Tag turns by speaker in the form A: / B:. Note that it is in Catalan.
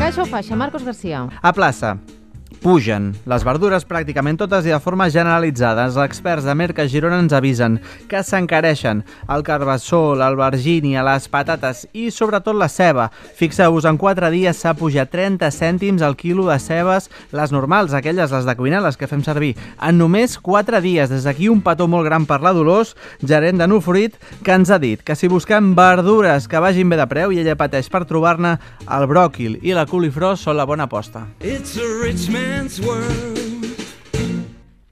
A: Caixa o faixa, Marcos García.
B: A plaça. Pugen les verdures pràcticament totes i de forma generalitzada. Els experts de Merca Girona ens avisen que s'encareixen el carbassó, l'albergínia, les patates i sobretot la ceba. Fixeu-vos, en 4 dies s'ha pujat 30 cèntims al quilo de cebes, les normals, aquelles, les de cuinar, les que fem servir. En només 4 dies. Des d'aquí un petó molt gran per la Dolors, gerent de Nufrit, que ens ha dit que si busquem verdures que vagin bé de preu i ella pateix per trobar-ne, el bròquil i la coliflor són la bona aposta.
C: It's a rich man's world.